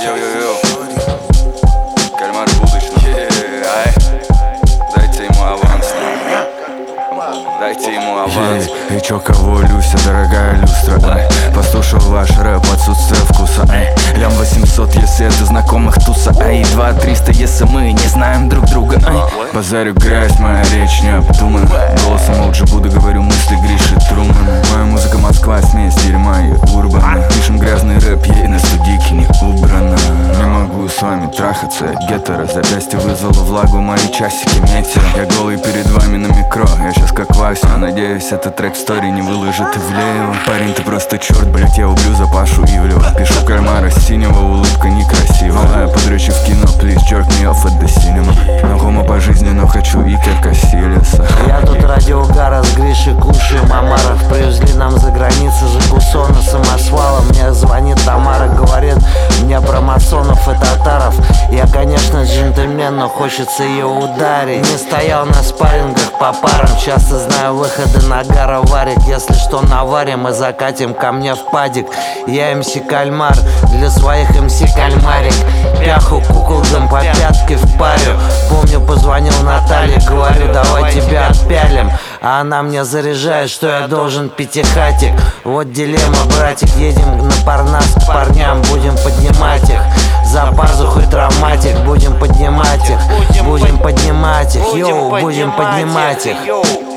Йо-йо-йо, кальмар будущего. Дайте ему аванс. Дайте ему аванс. И чё, кого, Люся, дорогая люстра? Послушал ваш рэп, отсутствие вкуса. Лям 800, если это знакомых туса. 2-300, если мы не знаем друг друга. Базарю грязь, моя речь не обдумана. Голосом молча буду, говорю мысли Гриши Трумана. Моя музыка Москва, смесь дерьма и урбана. Пишем грязный рэп, ей на студийке не убрано. Не могу с вами трахаться, я гетеро. Запястье вызвало влагу, мои часики метео. Я голый перед вами на микро, я сейчас как Вася. Надеюсь, этот трек в стори не выложит Ивлеева. Парень, ты просто черт, блять, я убью за Пашу Ивлева. Пишу кальмара синего, улыбка некрасивая. Подрядчик в кино, please jerk me off at the cinema. Но хомо по жизни, но хочу Икер Кассилеса. Я тут ради угара с Гришей кушаем омаров. Привезли нам за границу закусона самосвала. Мне звонит Тамара, говорит мне про масонов и татаров. Я, конечно, джентльмен, но хочется ее ударить. Не стоял на спаррингах по парам, часто знаю выходы на гара-варик. Если что, наварим и закатим ко мне в падик. Я МС Кальмар, для своих МС Кальмарик. Пяху куколдом по пятке в парю. Помню, позвонил Наталье, говорю, давай тебя отпялим. А она мне заряжает, что я должен пятихатик. Вот дилемма, братик, едем на Парнас к парням. Будем поднимать их, за пазухой травматик. Будем поднимать их, будем поднимать их, йоу, будем поднимать их.